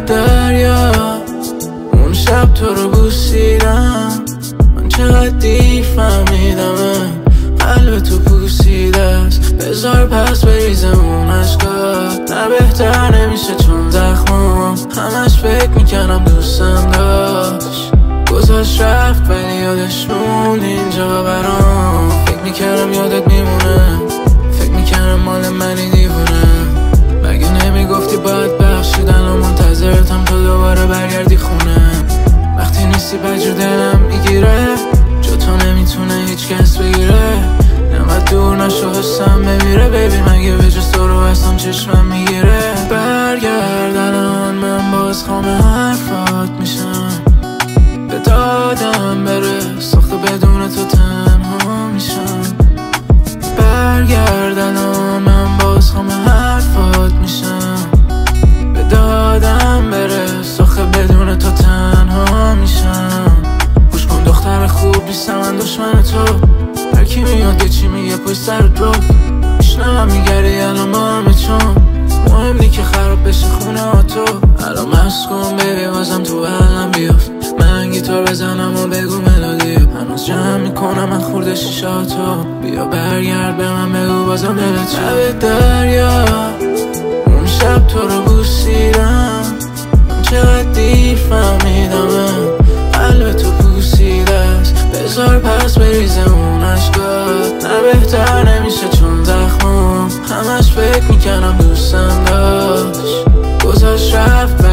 دریا اون شب تو رو بوسیدم، من چقدر دیر فهمیدم قلب تو پوسیده است. بذار پس بریزم اون عشقا، نه بهتر نمیشه چون زخمم همش فکر میکنم دوستم داشت. گذاشت رفت ولی یادش موند اینجا برام. فکر میکردم یادت میمونه، فکر میکردم مال منی دیوونه. مگه نمیگفتی باید بخشیدن و منتظرتم تا دوباره برگردی خونه. وقتی نیستی بجور دلم میگیره، جو تو نمیتونه هیچ کس بگیره. نمت دور نشو حسم بمیره بیبی، مگه به جز تو رو هستم چشمم میگیره. برگرد الان من باز خام حرفات میشم، به دادم برس آخه بدون تو تنها میشم. برگرد الان من باز خام حرفات میشم، به دادم برس آخه بدون تو تنها میشم. گوش کن دختر خوب نیستم من دشمن تو، هر کی میاد یه چی میگه پشت سر رو میشنم میگردی الان با همه چون. مهم نی که خراب بشه خونه ها تو، الان مست کن بیبی بازم تو علم بیافت. من گیتار بزنم و بگو ملودی، هنوز جمع میکنم من خورده شیشاتو. بیا برگرد به من بگو بازم دلت شب دریا اون شب تو رو بوسیدم، من چقدر دیر فهمیدم قلب تو پوسیده است. بذار پس بریزم اون عشقا، نه بهتر نمیشه چون زخمم همش فکر میکنم دوستم داشت. گذاشت رفت